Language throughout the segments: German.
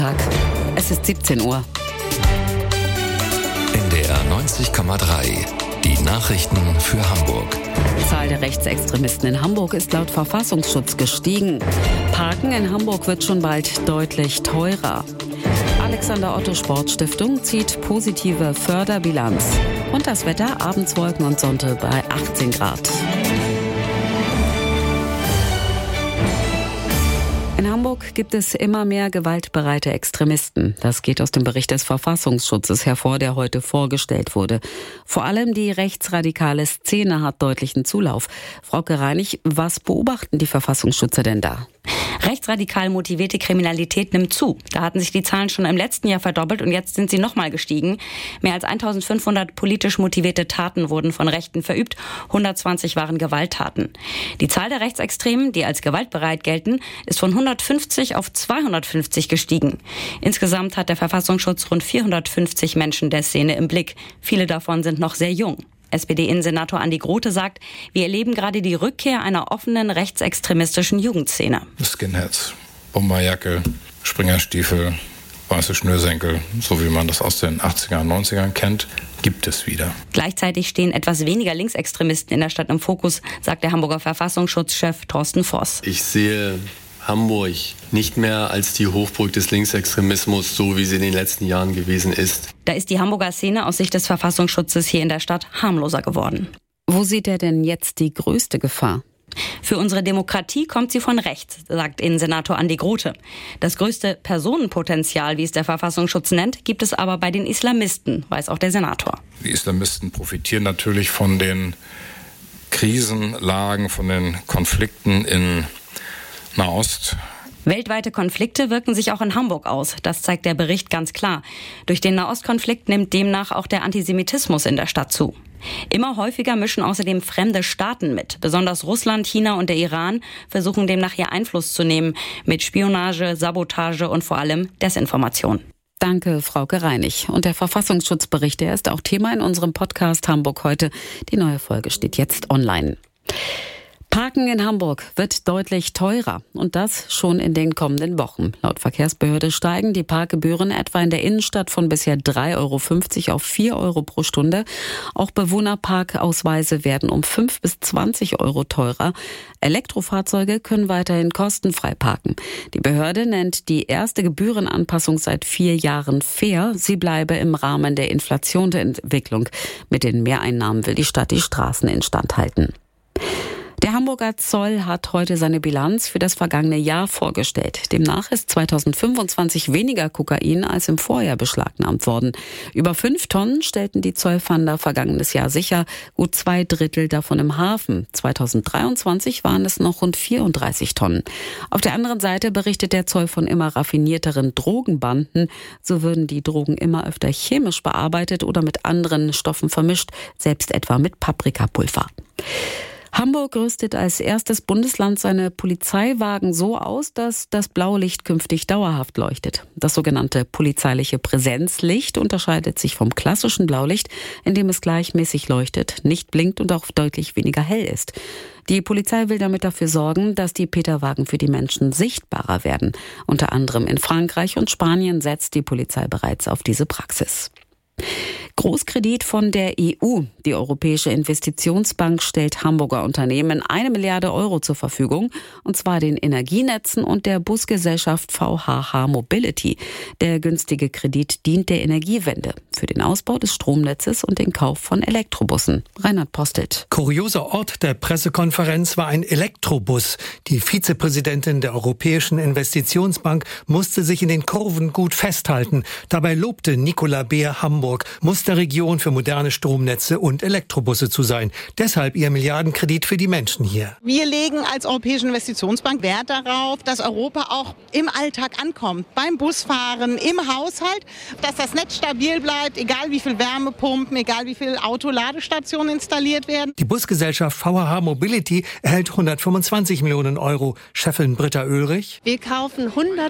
Tag. Es ist 17 Uhr. NDR 90,3. Die Nachrichten für Hamburg. Die Zahl der Rechtsextremisten in Hamburg ist laut Verfassungsschutz gestiegen. Parken in Hamburg wird schon bald deutlich teurer. Alexander Otto Sportstiftung zieht positive Förderbilanz. Und das Wetter, abends Wolken und Sonne bei 18 Grad. In Hamburg gibt es immer mehr gewaltbereite Extremisten. Das geht aus dem Bericht des Verfassungsschutzes hervor, der heute vorgestellt wurde. Vor allem die rechtsradikale Szene hat deutlichen Zulauf. Frauke Reinig, was beobachten die Verfassungsschützer denn da? Rechtsradikal motivierte Kriminalität nimmt zu. Da hatten sich die Zahlen schon im letzten Jahr verdoppelt und jetzt sind sie nochmal gestiegen. Mehr als 1500 politisch motivierte Taten wurden von Rechten verübt, 120 waren Gewalttaten. Die Zahl der Rechtsextremen, die als gewaltbereit gelten, ist von 150 auf 250 gestiegen. Insgesamt hat der Verfassungsschutz rund 450 Menschen der Szene im Blick. Viele davon sind noch sehr jung. SPD-Innensenator Andi Grote sagt, wir erleben gerade die Rückkehr einer offenen rechtsextremistischen Jugendszene. Skinheads, Bomberjacke, Springerstiefel, weiße Schnürsenkel, so wie man das aus den 80er und 90ern kennt, gibt es wieder. Gleichzeitig stehen etwas weniger Linksextremisten in der Stadt im Fokus, sagt der Hamburger Verfassungsschutzchef Thorsten Voss. Ich sehe Hamburg nicht mehr als die Hochburg des Linksextremismus, so wie sie in den letzten Jahren gewesen ist. Da ist die Hamburger Szene aus Sicht des Verfassungsschutzes hier in der Stadt harmloser geworden. Wo sieht er denn jetzt die größte Gefahr? Für unsere Demokratie kommt sie von rechts, sagt Innensenator Andi Grote. Das größte Personenpotenzial, wie es der Verfassungsschutz nennt, gibt es aber bei den Islamisten, weiß auch der Senator. Die Islamisten profitieren natürlich von den Krisenlagen, von den Konflikten in Nahost. Weltweite Konflikte wirken sich auch in Hamburg aus. Das zeigt der Bericht ganz klar. Durch den Nahostkonflikt nimmt demnach auch der Antisemitismus in der Stadt zu. Immer häufiger mischen außerdem fremde Staaten mit. Besonders Russland, China und der Iran versuchen demnach hier Einfluss zu nehmen. Mit Spionage, Sabotage und vor allem Desinformation. Danke, Frauke Reinig. Und der Verfassungsschutzbericht, der ist auch Thema in unserem Podcast Hamburg heute. Die neue Folge steht jetzt online. Parken in Hamburg wird deutlich teurer und das schon in den kommenden Wochen. Laut Verkehrsbehörde steigen die Parkgebühren etwa in der Innenstadt von bisher 3,50 € auf 4 € pro Stunde. Auch Bewohnerparkausweise werden um 5 bis 20 € teurer. Elektrofahrzeuge können weiterhin kostenfrei parken. Die Behörde nennt die erste Gebührenanpassung seit 4 Jahren fair. Sie bleibe im Rahmen der Inflation der Entwicklung. Mit den Mehreinnahmen will die Stadt die Straßen instand halten. Der Hamburger Zoll hat heute seine Bilanz für das vergangene Jahr vorgestellt. Demnach ist 2025 weniger Kokain als im Vorjahr beschlagnahmt worden. Über 5 Tonnen stellten die Zollfahnder vergangenes Jahr sicher, gut 2/3 davon im Hafen. 2023 waren es noch rund 34 Tonnen. Auf der anderen Seite berichtet der Zoll von immer raffinierteren Drogenbanden. So würden die Drogen immer öfter chemisch bearbeitet oder mit anderen Stoffen vermischt, selbst etwa mit Paprikapulver. Hamburg rüstet als erstes Bundesland seine Polizeiwagen so aus, dass das Blaulicht künftig dauerhaft leuchtet. Das sogenannte polizeiliche Präsenzlicht unterscheidet sich vom klassischen Blaulicht, indem es gleichmäßig leuchtet, nicht blinkt und auch deutlich weniger hell ist. Die Polizei will damit dafür sorgen, dass die Peterwagen für die Menschen sichtbarer werden. Unter anderem in Frankreich und Spanien setzt die Polizei bereits auf diese Praxis. Großkredit von der EU. Die Europäische Investitionsbank stellt Hamburger Unternehmen 1 Milliarde € zur Verfügung, und zwar den Energienetzen und der Busgesellschaft VHH Mobility. Der günstige Kredit dient der Energiewende, für den Ausbau des Stromnetzes und den Kauf von Elektrobussen. Reinhard Postelt. Kurioser Ort der Pressekonferenz war ein Elektrobus. Die Vizepräsidentin der Europäischen Investitionsbank musste sich in den Kurven gut festhalten. Dabei lobte Nicola Beer Hamburg, Musterregion für moderne Stromnetze und Elektrobusse zu sein. Deshalb ihr Milliardenkredit für die Menschen hier. Wir legen als Europäische Investitionsbank Wert darauf, dass Europa auch im Alltag ankommt. Beim Busfahren, im Haushalt, dass das Netz stabil bleibt, egal wie viel Wärmepumpen, egal wie viel Autoladestationen installiert werden. Die Busgesellschaft VHH Mobility erhält 125 Millionen €. Chefin Britta Oehlrich. Wir kaufen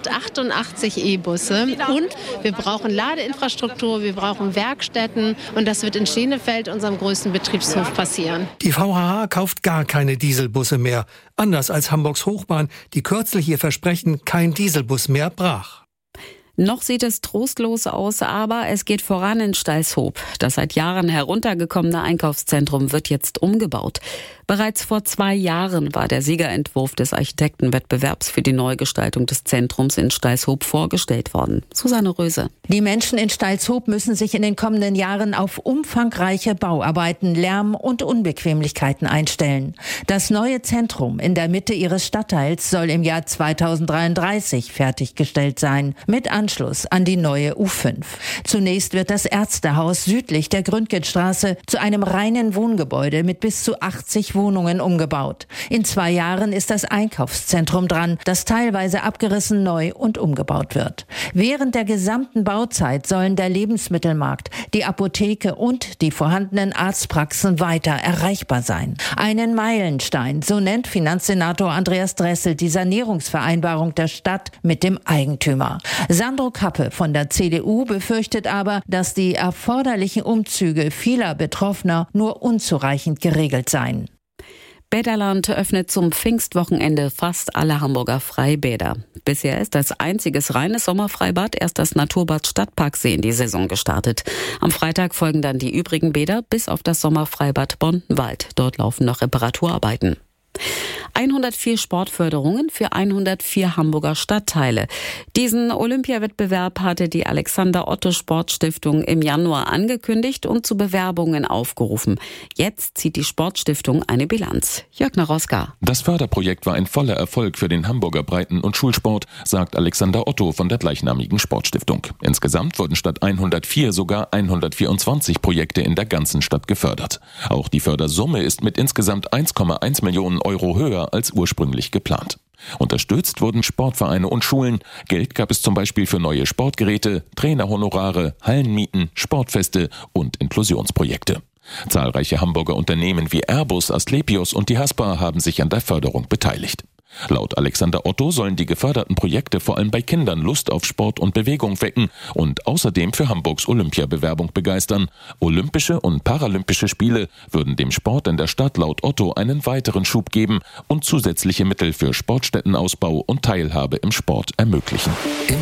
188 E-Busse und wir brauchen Ladeinfrastruktur, wir brauchen Werkstätten und das wird in Schenefeld, unserem größten Betriebshof, passieren. Die VHH kauft gar keine Dieselbusse mehr. Anders als Hamburgs Hochbahn, die kürzlich ihr Versprechen, kein Dieselbus mehr, brach. Noch sieht es trostlos aus, aber es geht voran in Stalshoop. Das seit Jahren heruntergekommene Einkaufszentrum wird jetzt umgebaut. Bereits vor 2 Jahren war der Siegerentwurf des Architektenwettbewerbs für die Neugestaltung des Zentrums in Stalshoop vorgestellt worden. Susanne Röse. Die Menschen in Stalshoop müssen sich in den kommenden Jahren auf umfangreiche Bauarbeiten, Lärm und Unbequemlichkeiten einstellen. Das neue Zentrum in der Mitte ihres Stadtteils soll im Jahr 2033 fertiggestellt sein, mit Anschluss an die neue U5. Zunächst wird das Ärztehaus südlich der Gründgenstraße zu einem reinen Wohngebäude mit bis zu 80 Wohnungen umgebaut. In 2 Jahren ist das Einkaufszentrum dran, das teilweise abgerissen, neu und umgebaut wird. Während der gesamten Bauzeit sollen der Lebensmittelmarkt, die Apotheke und die vorhandenen Arztpraxen weiter erreichbar sein. Einen Meilenstein, so nennt Finanzsenator Andreas Dressel die Sanierungsvereinbarung der Stadt mit dem Eigentümer. Sandro Kappe von der CDU befürchtet aber, dass die erforderlichen Umzüge vieler Betroffener nur unzureichend geregelt seien. Bäderland öffnet zum Pfingstwochenende fast alle Hamburger Freibäder. Bisher ist als einziges reines Sommerfreibad erst das Naturbad Stadtparksee in die Saison gestartet. Am Freitag folgen dann die übrigen Bäder bis auf das Sommerfreibad Bondenwald. Dort laufen noch Reparaturarbeiten. 104 Sportförderungen für 104 Hamburger Stadtteile. Diesen Olympiawettbewerb hatte die Alexander-Otto-Sportstiftung im Januar angekündigt und zu Bewerbungen aufgerufen. Jetzt zieht die Sportstiftung eine Bilanz. Jörg Naroska. Das Förderprojekt war ein voller Erfolg für den Hamburger Breiten- und Schulsport, sagt Alexander Otto von der gleichnamigen Sportstiftung. Insgesamt wurden statt 104 sogar 124 Projekte in der ganzen Stadt gefördert. Auch die Fördersumme ist mit insgesamt 1,1 Millionen Euro höher als ursprünglich geplant. Unterstützt wurden Sportvereine und Schulen. Geld gab es zum Beispiel für neue Sportgeräte, Trainerhonorare, Hallenmieten, Sportfeste und Inklusionsprojekte. Zahlreiche Hamburger Unternehmen wie Airbus, Asklepios und die Haspa haben sich an der Förderung beteiligt. Laut Alexander Otto sollen die geförderten Projekte vor allem bei Kindern Lust auf Sport und Bewegung wecken und außerdem für Hamburgs Olympiabewerbung begeistern. Olympische und Paralympische Spiele würden dem Sport in der Stadt laut Otto einen weiteren Schub geben und zusätzliche Mittel für Sportstättenausbau und Teilhabe im Sport ermöglichen.